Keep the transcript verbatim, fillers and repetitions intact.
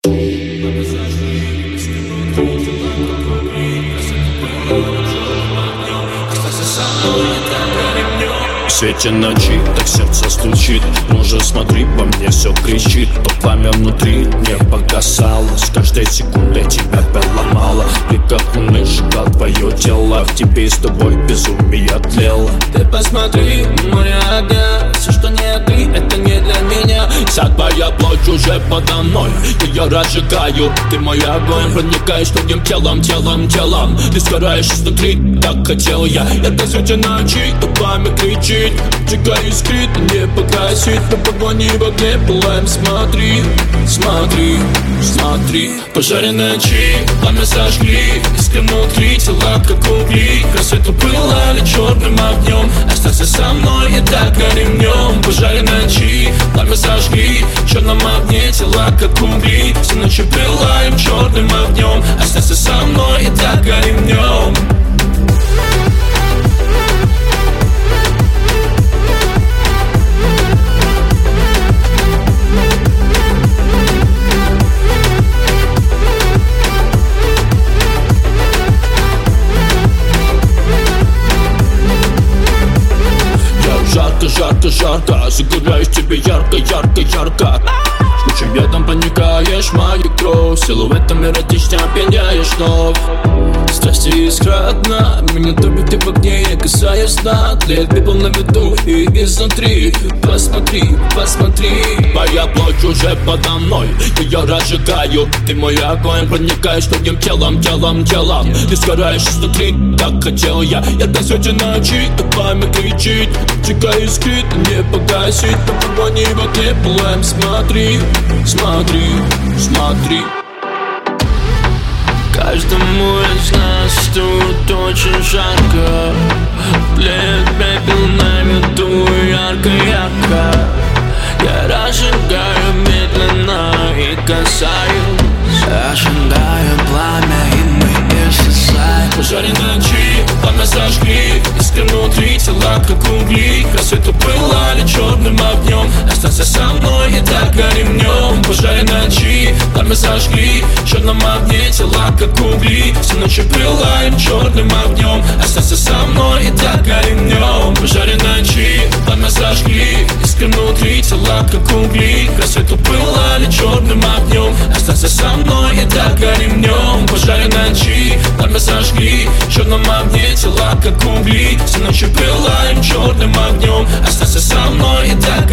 В свете ночи так сердце стучит. Мужа, смотри, по мне все кричит. То пламя внутри не погасало. С каждой секундой тебя переломало. Ты как луны сжигал твое тело. В тебе и с тобой безумие тлело. Ты посмотри, море огня. Все, что не ты, это не для меня. Вся твоя плоть уже подо мной. Я разжигаю, ты мой огонь. Проникаешь твоим телом, телом, телом. Ты сгораешь изнутри, так хотел я. Это свете ночи, то пламя кричит. Обжигаю искрит, не погасит. На погоне в огне пылаем, смотри, смотри, смотри. Пожаре ночи, пламя сожгли. Искры внутри, тела как угли. Рассвету пылали черным огнем. Остался со мной, и так горим днем. Пожаре ночи, пламя сожгли. В черном огне, тела как угли. Все ночи пылаем черным огнем. Остался со мной, и так горим днем. Жарко, жарко, жарко, загораюсь тебе ярко, ярко, ярко. Жгучим ветром проникаешь в мою кровь. Силуэтом эротично опьяняешь вновь. Страсти искра одна, меня топит и в огне, я касаюсь дна. Тлеет пепел на виду и изнутри. Посмотри, посмотри. Моя плоть уже подо мной. Я разжигаю, ты мой огонь. Проникаешь твоим телом, телом, телом. Ты сгораешь изнутри, так хотел я. Я до свете ночи, то пламя кричит. Обжигаю искрит, не погасит. На погоне в огне пылаем, смотри, смотри, смотри. Каждому из нас тут очень жарко. Тлеет пепел на виду, ярко, ярко. Я разжигаю медленно и касаюсь. Ожидаю пламя, и мы исчезаем. Пожаре ночи, пламя сожгли. Искры внутри, тела как угли. Рассвету пылали черным огнем. Остался со мной, и так горим днем. Пожаре ночи, пламя сожгли. В черном огне, тела как угли. Все ночи пылаем черным огнем. Остался со мной, и так горим днем. Пожаре ночи, пламя сожгли. Искры внутри, тела как угли. Рассвету пылали черным огнем. Остался со мной, и так горим днем. Пожаре ночи, пламя сожгли. В черном огне, тела как угли. Все ночи пылаем черным огнем. Остался со мной, и так